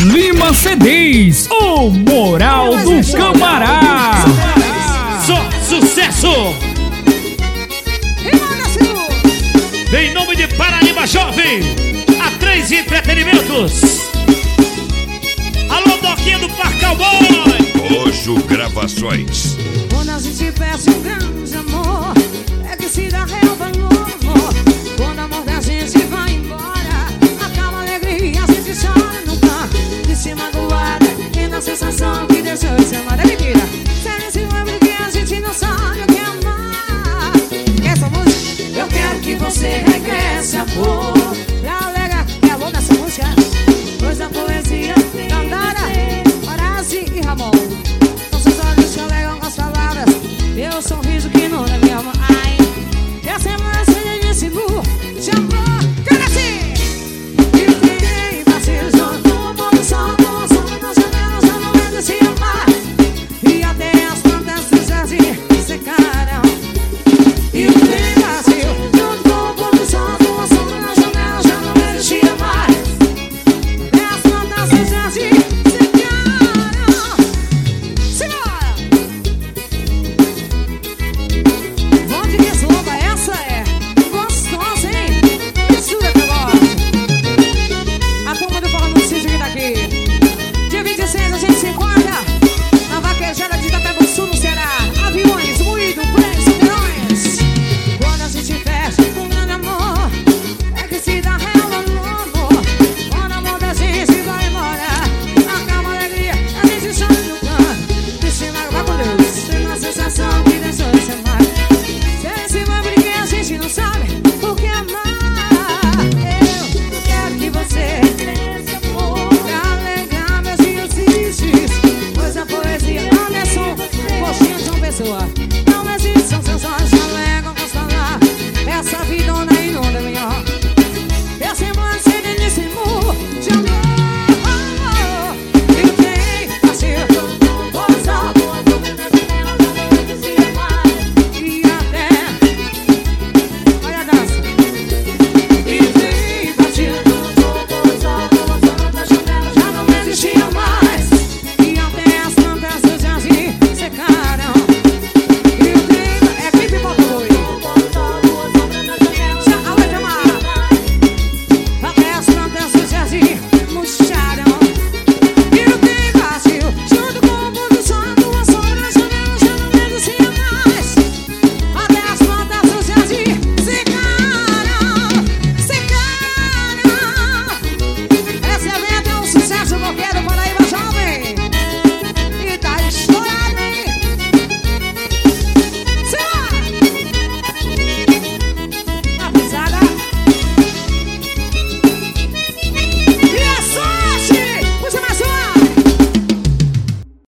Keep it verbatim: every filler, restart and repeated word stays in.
Lima C Ds, o Moral do Camará. Só sucesso! Em nome de Paraíba Jovem, a três Entretenimentos. Alô, Doquinha do Parque Cowboy. Ojo Gravações. Quando a gente perde um grande amor, é que se dá real valor. Quando o amor da gente vai embora, acaba a alegria, a gente chora no canto, de se magoada, e na sensação que deixou de ser amada. É mentira. Sério, se lembra que a gente não sabe o que é amar. Essa música, eu quero que você regresse, amor. Pra alegrar, é a dessa música. Pois a poesia, Dandara, Horácio e Ramon. São seus olhos que alegam com as palavras, meu sorriso que não é minha alma. Ai, essa é uma cena de simu.